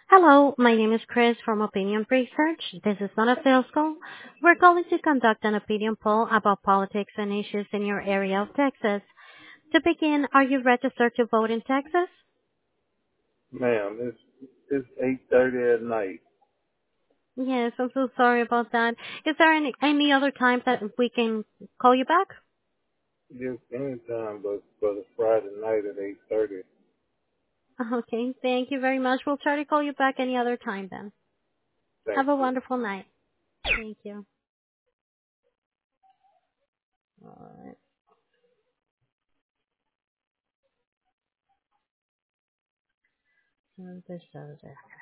Hello, my name is Chris from Opinion Research. This is not a sales call. We're calling to conduct an opinion poll about politics and issues in your area of Texas. To begin, are you registered to vote in Texas? Ma'am, it's 8:30 at night. Yes, I'm so sorry about that. Is there any other time that we can call you back? Just anytime, but a Friday night at 8:30. Okay, thank you very much. We'll try to call you back any other time then. Thank Have a you. wonderful night. Thank you. All right. This Saturday.